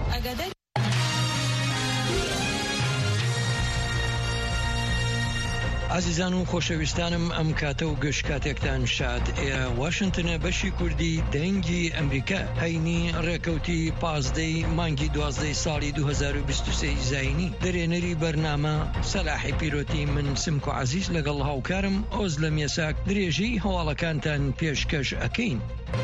ئەگەدەر عزیزان و خۆشەویستانم ئەم کاتە و گەشت کاتێکتان شاد. واشنگتنە بەشی کوردی دەنگی ئەمریکا هەینی ڕێکەوتی 15 مانگی 12 ساڵی 2023 زاینی دەرێنەری بەرنامە سەلاحی پیرۆتی من سمکو عزیز لەگەڵ هاوکارم ئۆز لە مێساک درێژەی هەواڵەکانتان پێشکەش ئەکەین.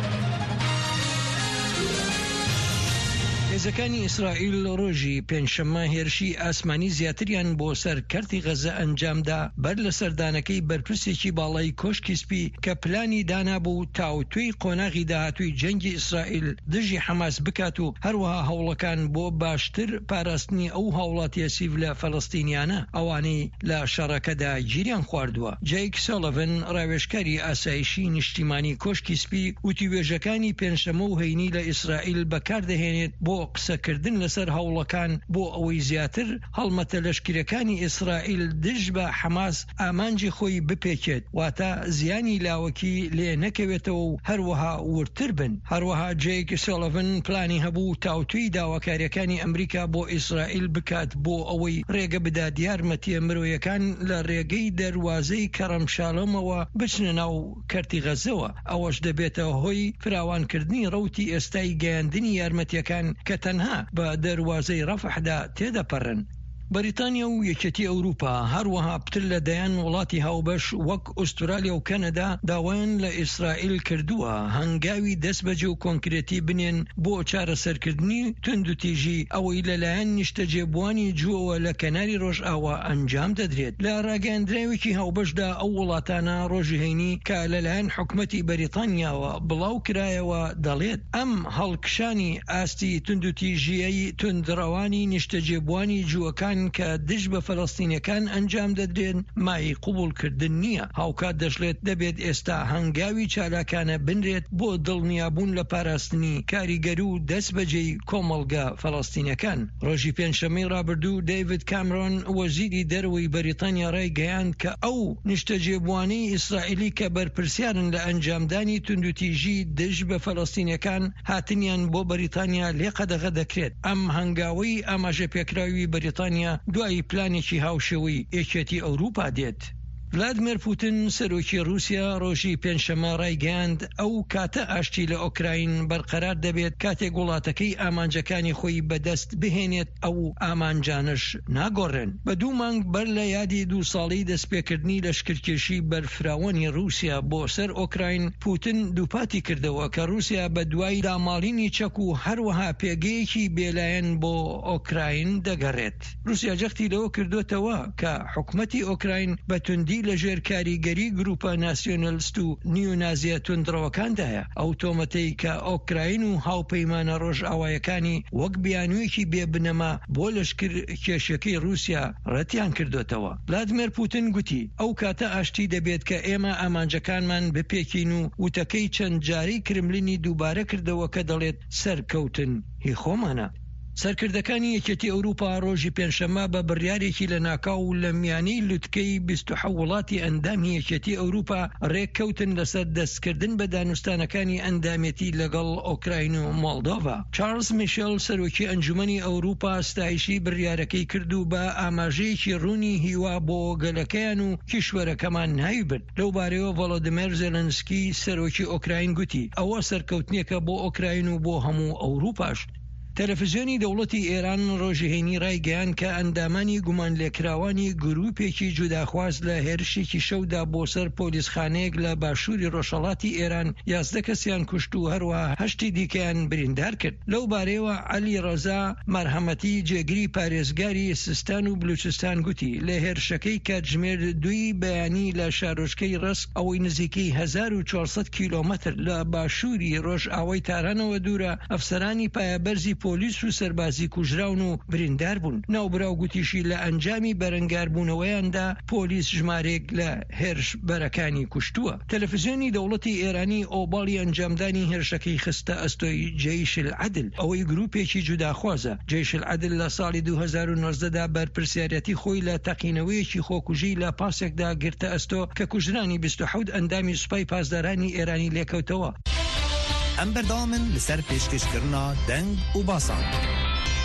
هێزەکانی ئیسرائیل ڕۆژی پێنجشەممە هێرشی ئاسمانی زیاتریان بۆ سەر کەرتی غەزە ئەنجامدا بەر لە سەردانەکەی بەرپرسێکی باڵای کۆشکی سپی کە پلانی دانابوو تاوتوی قۆناغی داهاتووی جەنگی ئیسرائیل دژی حەماس بکات و هەروەها هەوڵەکان بۆ باشتر پاراستنی ئەو هاوڵاتیە سیڤلە فەڵەستینیانە ئەوانەی لە شەڕەکەدا گیریان خواردووە. جایک سۆلڤن ڕاوێژکاری ئاسایشی نیشتیمانی کۆشکی سپی وتیوێژەکانی پێنجشەممە و هەینی لە ئیسرائیل بەکاردەهێنێت بۆ قسەکردن لەسەر هەوڵەکان بۆ ئەوەی زیاتر هەڵمەتە لەشکرەکانی ئیسرائیل دژ بە حەماس ئامانجی خۆی بپێکێت واتە زیانی لاوەکی لێ نەکەوێتەوە و هەروەها ورتر بن. هەروەها جەیک سۆلڤن پلانی هەبوو تاوتوی داواکاریەکانی ئەمریکا بۆ ئیسرائیل بکات بۆ ئەوەی ڕێگە بدات یارمەتیە مرۆیەکان لە ڕێگەی دەروازەی کەڕەمشالۆمەوە بچنە ناو کەرتی غەزەوە. ئەوەش دەبێتە هۆی فراوانکردنی ڕەوتی ئێستای گەیاندنی یارمەتیەکان کە تەنها بە دەروازەی ڕەفحدا تێدەپەڕن. بەریتانیا و یەکێتی ئەوروپا هەروەها پتر لە دەیان وڵاتی هاوبەش وەک ئوسترالیا و کەنەدا داوایان لە ئیسرائیل کردووە هەنگاوی دەست بەجێ و کۆنکرێتی بنێن بۆ چارەسەرکردنی تند و تیژی ئەوەی لەلایەن نیشتەجێبوانی جووەوە لە کەناری ڕۆژئاوا ئەنجام دەدرێت. لە ڕاگەیاندراوێکی هاوبەشدا ئەو وڵاتانە ڕۆژی هەینی کە لەلایەن حکومەتی بەریتانیاوە بڵاو کرایەوە دەڵێت ئەم هەڵکشانی ئاستی تند و تیژیەی تندڕەوانی نیشتەجێبوانی جووەکان کە دژ بە فەڵەستینیەکان ئەنجام دەدرێن مای قوبولکردن نییە. هاوکات دەشڵێت دەبێت ئێستا هەنگاوی چالاکانە بنرێت بۆ دڵنیابوون لە پاراستنی کاریگەری و دەست بەجێی کۆمەڵگە فەڵەستینیەکان. ڕۆژی پێنجشەممەی ڕابردوو دەیڤید کامرۆن وەزیری دەرەوەی بەریتانیا ڕایگەیاند کە ئەو نیشتەجێبوانەی ئیسرائیلی کە بەرپرسیارن لە ئەنجامدانی توندوتیژی دژ بە فەڵەستینیەکان هاتنیان بۆ بەریتانیا لێ قەدەغە دەکرێت. ئەم هەنگاوەی ئاماژە پێکراوی بەریتانیا دوای پلانێکی هاوشێوەی یەکێتی ئەوروپا دێت. ڤلادیمیر پوتین سەرۆکی رووسیا ڕۆژی پێنجشەممە ڕایگەیاند ئەو کاتە ئاشتی لە ئۆکراین بەرقەرار دەبێت کاتێک وڵاتەکەی ئامانجەکانی خۆی بەدەست بهێنێت ئەو ئامانجانش ناگۆڕێن. بە 2 مانگ بەر لە یادی 2 ساڵی دەستپێکردنی لەشکرکێشی بەرفراوەنی رووسیا بۆ سەر ئۆکراین پوتین دووپاتی کردەوە کە رووسیا بە دوای داماڵینی چەک و هەروەها پێگەیەکی بێلایەن بۆ ئۆکراین دەگەڕێت. رووسیا جەختی لەوە کردوتەوە کە حکومەتی ئۆکراین بە توندی لەژێر کاریگەری گروپە ناسیۆنەلیست و نیۆنازیە تندڕەوەکاندایە. ئەو تۆمەتەی کە ئۆکراین و هاوپەیمانە ڕۆژئاوایەکانی وەک بیانوویەکی بێبنەما بۆ لەشکر کێشەکەی رووسیا ڕەتیان کردوتەوە. ڤلادیمیر پوتین گوتی ئەو کاتە ئاشتی دەبێت کە ئێمە ئامانجەکانمان بپێکین و وتەکەی چەند جاری کرملینی دووبارە کردەوە کە دەڵێت سەرکەوتن هی خۆمانە. سەرکردەکانی یەکێتی ئەوروپا ڕۆژی پێنجشەممە بە بڕیارێکی لە ناکاو لە میانەی لوتکەی 27 وڵاتی ئەندامی یەکێتی ئەوروپا ڕێککەوتن لەسەر دەستکردن بە دانوستانەکانی ئەندامێتی لەگەڵ ئۆکراین و مۆڵدۆڤا. چارلز میشێل سەرۆکی ئەنجومەنی ئەوروپا ستایشی بڕیارەکەی کردو بە ئاماژەیەکی ڕوونی هیوا بۆ گەلەکەیان و کیشوەرەکەمان ناویبرد. لەو بارەیەوە ڤۆلۆدیمیر زێلەنسکی سەرۆکی ئۆکراین گوتی ئەوە سەرکەوتنێکە بۆ ئۆکراین و بۆ هەموو ئەوروپاش. تەلەڤیزیۆنی دەوڵەتی ئێران ڕۆژی هەینی ڕایگەیاند کە ئەندامانی گومان لێکراوانی گروپێکی جوداخواز لە هێرشێکی شەودا بۆ سەر پۆلیسخانەیەک لە باشووری ڕۆژهەڵاتی ئێران 11 کەسیان کوشت و هەروەها 8 دیکەیان بریندار کرد. لەو بارەیەوە عەلی ڕەزا مەرهەمەتی جێگری پارێزگاری سیستان و بلوچستان گوتی لە هێرشەکەی کاتژمێر 2 بەیانی لە شارۆچکەی ڕەسک ئەوەی نزیکەی 1400 کیلۆمەتر لە باشووری ڕۆژئاوای تارانەوە دوورە ئەفسەرانی پایەبەرزی پۆلیس و سەربازی کوژراون و بریندار بوون. ناوبراو گوتیشی لە ئەنجامی بەرەنگاربوونەوەیاندا پۆلیس ژمارێک لە هێرش بەرەکانی کوشتووە. تەلەڤیزیۆنی دەوڵەتی ئێرانی ئۆباڵی ئەنجامدانی هێرشەکەی خستە ئەستۆی جەیش العەدل ئەوەی گروپێکی جوداخوازە. جەیش العەدل لە ساڵی 2019دا بەرپرسیارەتی خۆی لە تەقینەوەیەکی خۆکوژی لە پاسێکدا گرتە ئەستۆ کە کوژرانی 27 ئەندامی سوپای پاسدارانی ئێرانی لێکەوتەوە. ئەم بەردەوامن لەسەر پێشکەشکردنا دەنگ و باسان.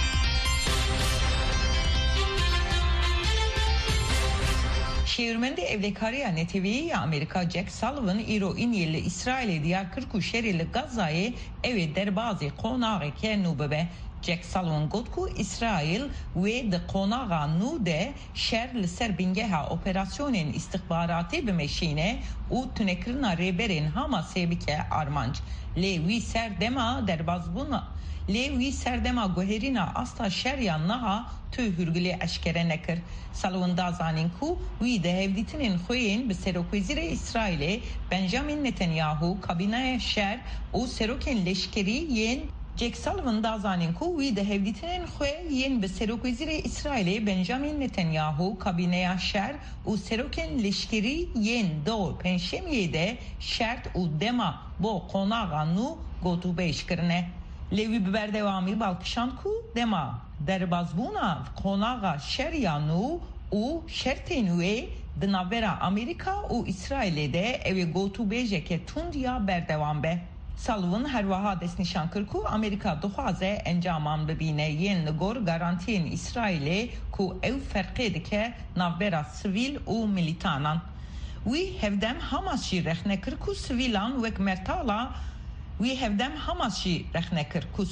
Şehirmende evlekariya neteviye Amerika Jack Sullivan îro İnyeli İsrail'e diyar Kırku şerili Gaza'yı evi derbazı konağı ke nubebe. Jack Sullivan got ku İsrail ve de konağa nu de şer li ser bingeha operasyonên istihbaratî bimeşîne û tunekirina rêberên Hamasê bike armanc. Lê wî ser dema derbazbûna Lê wî serdema guherîna asta şeriya niha tû hûrgilê eşkere nekir. Sullivan da zanîn ku wî di hevdîtinên xwe yên bi Serokwezîrê İsrailê Benjamin Netanyahu, kabîneya şer û serokên leşkerî yên Jack Sullivan da zanîn ku wî di hevdîtinên xwe yên bi Serokwezîrê İsrailê Benjamin Netanyahu, kabîneya şer û serokên leşkerî yên do penşemiyê de şert û dema bo konağa nû gotûbêj kirine. Lêwî bi berdewamî balkişand ku dema derbazbûna konağa şeriya nû û şertên wê di navbera Amerîka û İsrailê de ew ê gotûbêjeke tund ya berdewam be. Sullivan her wiha destnîşan kir ku Amerîka dixwaze encaman bibîne yên li gor garantiyên İsrailê ku ew ferqê dike navbera sivîl û milîtanan. Wî hevdem Hamas jî rexne kir ku sivîlan wek mertala We have them Hamas jî rexnekir ku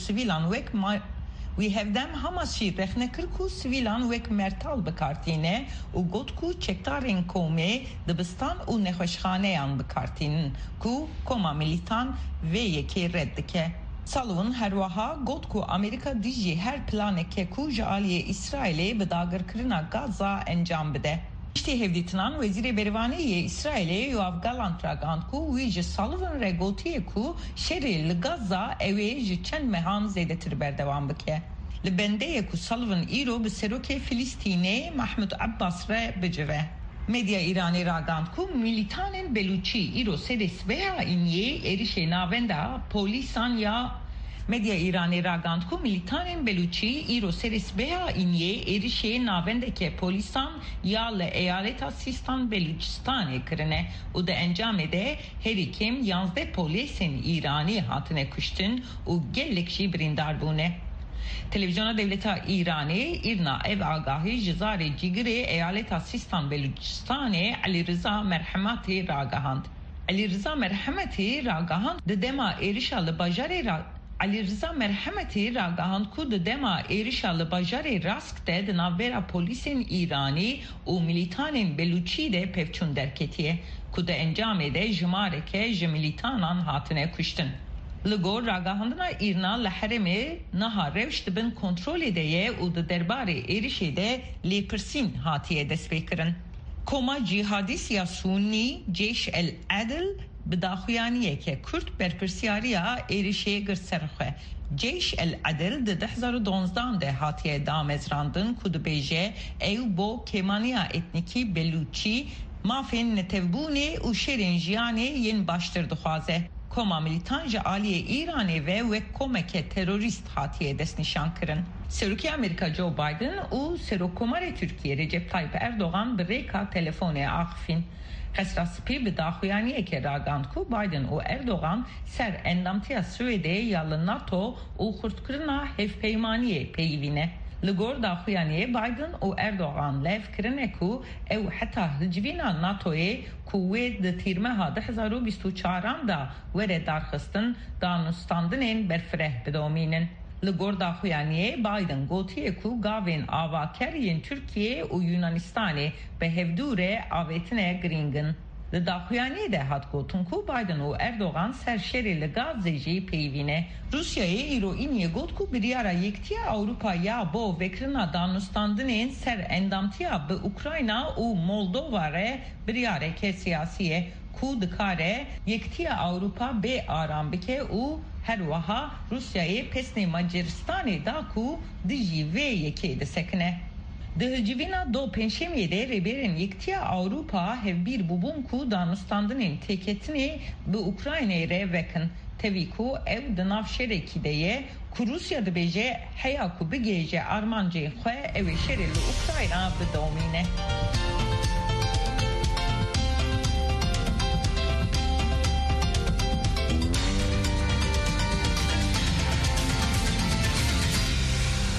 sivilan wek mertal bikartîne û got ku çekdarên komê dibistan û nexweşxaneyan bikartînin ku koma milîtan vê yekê red dike. Sullivan her wiha got ku Amerîka dijî her planeke ku ji aliyê İsrailê bi dagirkirina Gaza encam bide. İşte hevdîtinan Wezîrê Bervaniyê İsrailê Yoav Gallant ra gand ku wî ji Sullivan re gotiye ku şerê li Gaza ew ê ji çend mehan zêdetir berdewam bike. Li bendeyê ku Sullivan îro bi serokê Filîstînê Mahmud Abbas re bicive. Medya İranê ra gand ku milîtanên Belûçî îro serê sibêha îniyê êrişê navenda polîsan ya Medya İranê ra gand ku milîtanên Belûçî îro serê sibêha îniyê êrişê navendeke polîsan ya li eyaleta Sistan Belûçistanê kirine û di encamê de herî kêm 11 polîsên İranî hatine kuştin û gelek jî birîndar bûne. Televizyona Devleta İranê îrna ev agahî ji zarê cîgirê eyaleta Sistan Belûçistanê Ali Rıza Merhemetî ragihand. Ali Rıza Merhemetî ragihand di dema êrişa li bajarê Ali Rıza Merhemetî ragihand ku di dema êrişa li bajarê Rask de di navbera polîsên İranî û milîtanên Belûçî de pevçûn derketiye ku di encamê de jimareke ji milîtanan hatine kuştin. Li gor ragahandina îrna li herêmê niha rewş dibin kontrolê de ye û di derbarê êrişê de lêpirsîn hatiye destpêkirin. Koma cihadîsiya Sunî Ceyş el Adil bi daxuyaniyeke Kürt berpirsyariya êrişê gir serxwe. Ceyş el Adil di 2012 de hatiye damezrandin ku dibêje ew bo kêmaniya etnîkî Belûçî mafên netevbûnê û şerên jiyanê yên baştir dixwaze. Koma militan ji aliyê İranê ve wek komeke terorîst hatiye destnîşan kirin. Serokê Amerîka Joe Biden û Serokkomarê Tirkiye Recep Tayyip Erdogan bi rêka telefonê axivîn. Xesra spî bi daxuyaniyeke ragand ku Biden û Erdogan ser endamtiya Swêdê ya li NATO û xurtkirina hevpeymaniyê peyivîne. Li gor daxuyaniyê Biden û Erdogan lev kirine ku ew heta hicvîna NATOyê ku wê di tîrmeha 2024 da were darxistin danûstandinên berfireh bidomînin. Li gor daxuyaniyê Biden gotiye ku gavên avakeriyên Tirkiye û Yunanistanê bi hevdûrê avêtine girîngin. Li daxuyaniyê de hat gotin ku Biden û Erdogan ser şerê li Gazê jî peyivîne. Rusyayê îro îniyê got ku biryara Yektiya Awropa ya bo vekirina danûstandinên ser endamtiya bi Ukrayna û Moldova re biryareke siyasî ku dikare Yektiya Awropa bê aram bike û her wiha Rusyayê pesnê Macaristanê da ku dijî vê yekê disekine. Di civîna do penşemiyê de rêberên Yektiya Awropa hevbîr bûbûn ku danûstandinên têketinê bi Ukraynayê re vekin. Tevî ku ew di nav şerekî de ye ku Rusya dibêje heya ku bigêje armancên xwe ew ê şerê li Ukrayna bidomîne.